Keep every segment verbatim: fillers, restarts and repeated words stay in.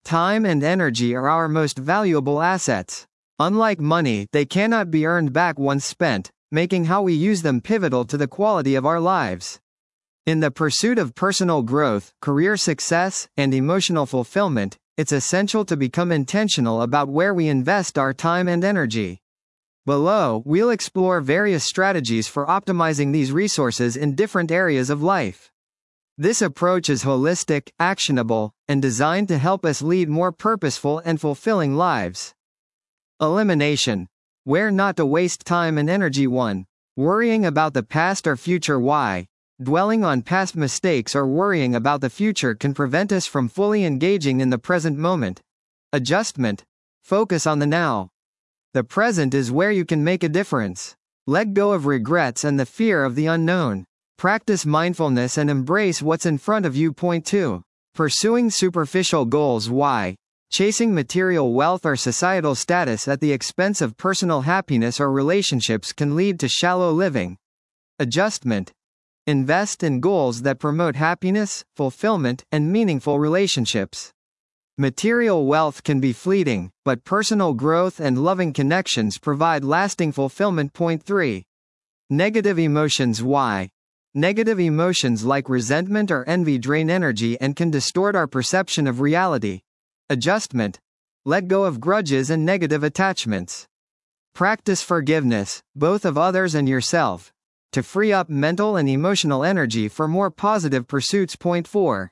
Time and energy are our most valuable assets. Unlike money, they cannot be earned back once spent, making how we use them pivotal to the quality of our lives. In the pursuit of personal growth, career success, and emotional fulfillment, it's essential to become intentional about where we invest our time and energy. Below, we'll explore various strategies for optimizing these resources in different areas of life. This approach is holistic, actionable, and designed to help us lead more purposeful and fulfilling lives. Elimination. Where not to waste time and energy. one. Worrying about the past or future. Why? Dwelling on past mistakes or worrying about the future can prevent us from fully engaging in the present moment. Adjustment. Focus on the now. The present is where you can make a difference. Let go of regrets and the fear of the unknown. Practice mindfulness and embrace what's in front of you. Point two. Pursuing superficial goals. Why? Chasing material wealth or societal status at the expense of personal happiness or relationships can lead to shallow living. Adjustment. Invest in goals that promote happiness, fulfillment, and meaningful relationships. Material wealth can be fleeting, but personal growth and loving connections provide lasting fulfillment. Point three. Negative emotions. Why? Negative emotions like resentment or envy drain energy and can distort our perception of reality. Adjustment. Let go of grudges and negative attachments. Practice forgiveness, both of others and yourself, to free up mental and emotional energy for more positive pursuits. Point four.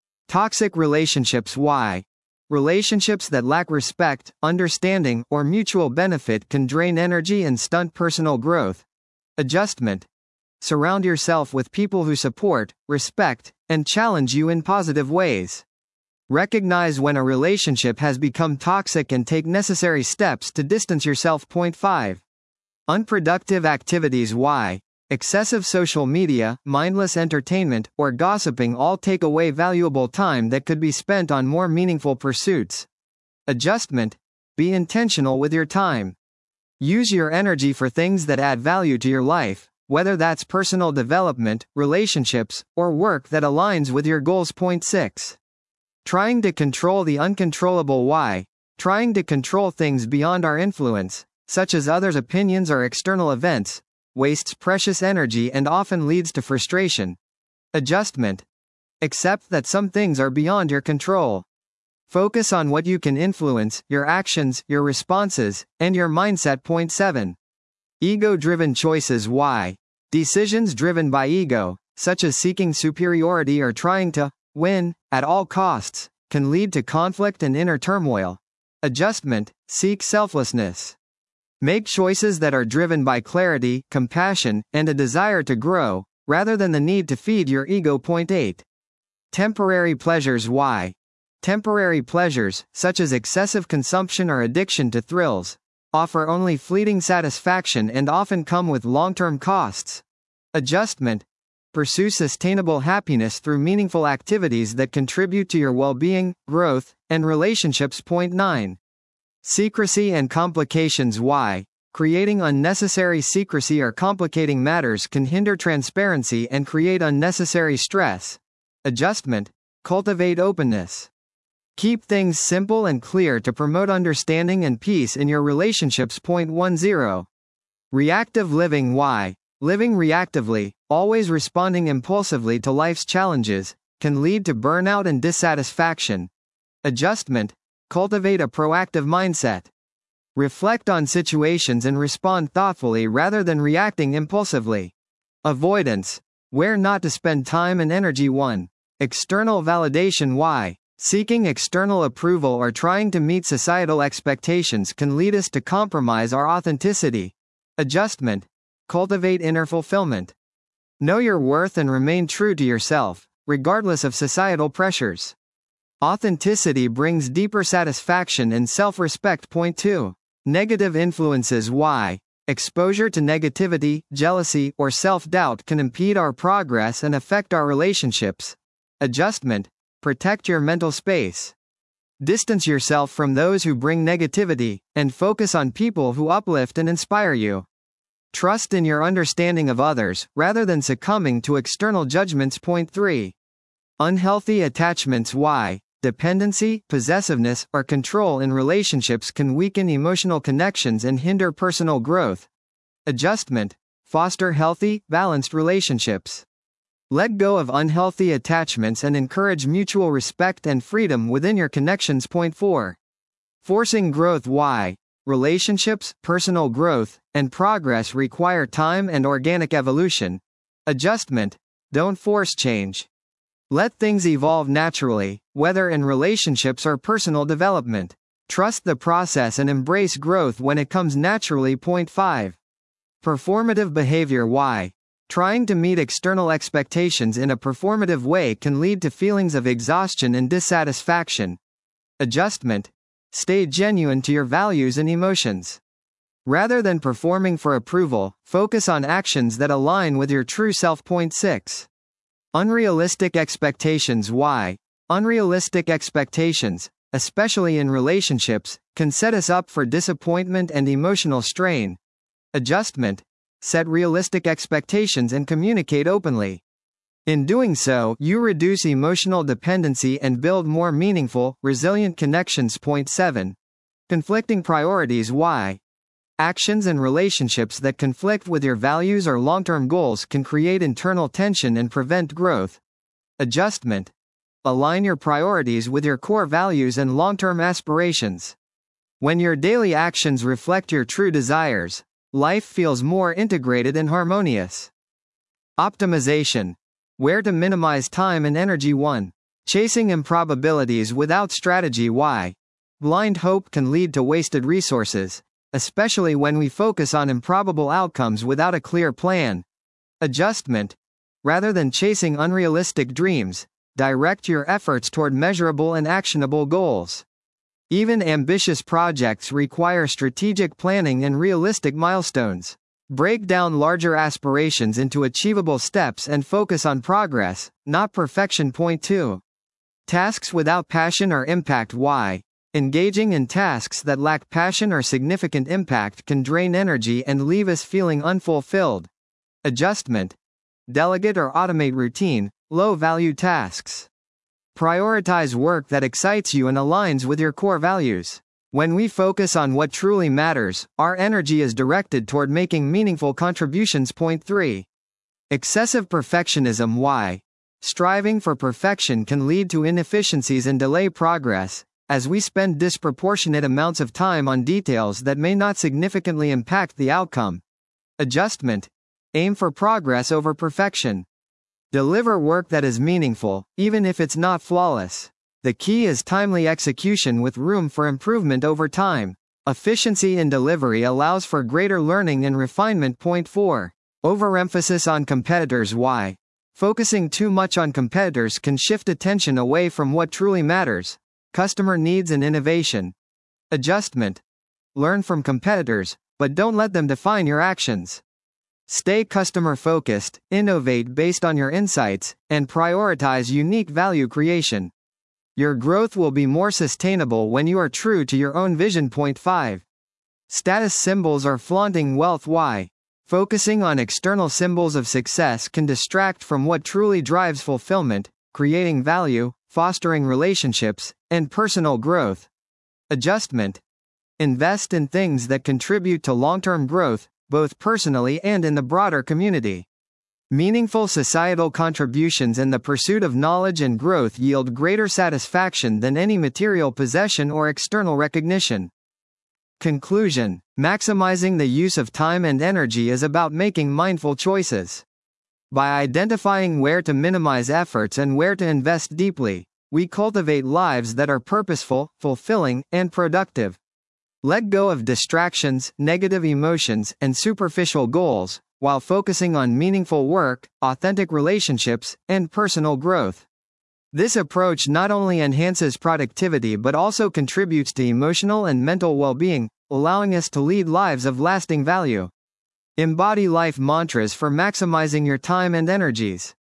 Toxic relationships. Why? Relationships that lack respect, understanding, or mutual benefit can drain energy and stunt personal growth. Adjustment. Surround yourself with people who support, respect, and challenge you in positive ways. Recognize when a relationship has become toxic and take necessary steps to distance yourself. Point five. Unproductive activities. Why? Excessive social media, mindless entertainment, or gossiping all take away valuable time that could be spent on more meaningful pursuits. Adjustment. Be intentional with your time. Use your energy for things that add value to your life, whether that's personal development, relationships, or work that aligns with your goals. Point six. Trying to control the uncontrollable. Why? Trying to control things beyond our influence, such as others' opinions or external events, wastes precious energy and often leads to frustration. Adjustment. Accept that some things are beyond your control. Focus on what you can influence, your actions, your responses, and your mindset. Point seven. Ego-driven choices. Why? Decisions driven by ego, such as seeking superiority or trying to win at all costs, can lead to conflict and inner turmoil. Adjustment. Seek selflessness. Make choices that are driven by clarity, compassion, and a desire to grow, rather than the need to feed your ego. Point eight. Temporary pleasures. Why? Temporary pleasures, such as excessive consumption or addiction to thrills, offer only fleeting satisfaction and often come with long-term costs. Adjustment. Pursue sustainable happiness through meaningful activities that contribute to your well-being, growth, and relationships. Point nine. Secrecy and complications. Why? Creating unnecessary secrecy or complicating matters can hinder transparency and create unnecessary stress. Adjustment. Cultivate openness. Keep things simple and clear to promote understanding and peace in your relationships. Point ten. Reactive living. Why? Living reactively, always responding impulsively to life's challenges, can lead to burnout and dissatisfaction. Adjustment. Cultivate a proactive mindset. Reflect on situations and respond thoughtfully rather than reacting impulsively. Avoidance. Where not to spend time and energy. one. External validation. Why? Seeking external approval or trying to meet societal expectations can lead us to compromise our authenticity. Adjustment. Cultivate inner fulfillment. Know your worth and remain true to yourself, regardless of societal pressures. Authenticity brings deeper satisfaction and self-respect. Point two. Negative influences. Why? Exposure to negativity, jealousy, or self-doubt can impede our progress and affect our relationships. Adjustment. Protect your mental space. Distance yourself from those who bring negativity, and focus on people who uplift and inspire you. Trust in your understanding of others, rather than succumbing to external judgments. Point three. Unhealthy attachments. Why? Dependency, possessiveness, or control in relationships can weaken emotional connections and hinder personal growth. Adjustment. Foster healthy, balanced relationships. Let go of unhealthy attachments and encourage mutual respect and freedom within your connections. Point four. Forcing growth. Why? Relationships, personal growth, and progress require time and organic evolution. Adjustment. Don't force change. Let things evolve naturally, whether in relationships or personal development. Trust the process and embrace growth when it comes naturally. Point five. Performative behavior. Why? Trying to meet external expectations in a performative way can lead to feelings of exhaustion and dissatisfaction. Adjustment. Stay genuine to your values and emotions. Rather than performing for approval, focus on actions that align with your true self. Point six. Unrealistic expectations. Why? Unrealistic expectations, especially in relationships, can set us up for disappointment and emotional strain. Adjustment. Set realistic expectations and communicate openly. In doing so, you reduce emotional dependency and build more meaningful, resilient connections. Point seven. Conflicting priorities. Why? Actions and relationships that conflict with your values or long-term goals can create internal tension and prevent growth. Adjustment. Align your priorities with your core values and long-term aspirations. When your daily actions reflect your true desires, life feels more integrated and harmonious. Optimization. Where to minimize time and energy. one. Chasing improbabilities without strategy. Why? Blind hope can lead to wasted resources, especially when we focus on improbable outcomes without a clear plan. Adjustment. Rather than chasing unrealistic dreams, direct your efforts toward measurable and actionable goals. Even ambitious projects require strategic planning and realistic milestones. Break down larger aspirations into achievable steps and focus on progress, not perfection. Point two. Tasks without passion or impact. Why? Engaging in tasks that lack passion or significant impact can drain energy and leave us feeling unfulfilled. Adjustment. Delegate or automate routine, low-value tasks. Prioritize work that excites you and aligns with your core values. When we focus on what truly matters, our energy is directed toward making meaningful contributions. Point three. Excessive perfectionism. Why? Striving for perfection can lead to inefficiencies and delay progress, as we spend disproportionate amounts of time on details that may not significantly impact the outcome. Adjustment. Aim for progress over perfection. Deliver work that is meaningful, even if it's not flawless. The key is timely execution with room for improvement over time. Efficiency in delivery allows for greater learning and refinement. Point four. Overemphasis on competitors. Why? Focusing too much on competitors can shift attention away from what truly matters: customer needs and innovation. Adjustment. Learn from competitors, but don't let them define your actions. Stay customer-focused, innovate based on your insights, and prioritize unique value creation. Your growth will be more sustainable when you are true to your own vision. Point five. Status symbols or flaunting wealth. Why? Focusing on external symbols of success can distract from what truly drives fulfillment, creating value, fostering relationships, and personal growth. Adjustment. Invest in things that contribute to long-term growth, both personally and in the broader community. Meaningful societal contributions and the pursuit of knowledge and growth yield greater satisfaction than any material possession or external recognition. Conclusion. Maximizing the use of time and energy is about making mindful choices. By identifying where to minimize efforts and where to invest deeply, we cultivate lives that are purposeful, fulfilling, and productive. Let go of distractions, negative emotions, and superficial goals, while focusing on meaningful work, authentic relationships, and personal growth. This approach not only enhances productivity but also contributes to emotional and mental well-being, allowing us to lead lives of lasting value. Embody life mantras for maximizing your time and energies.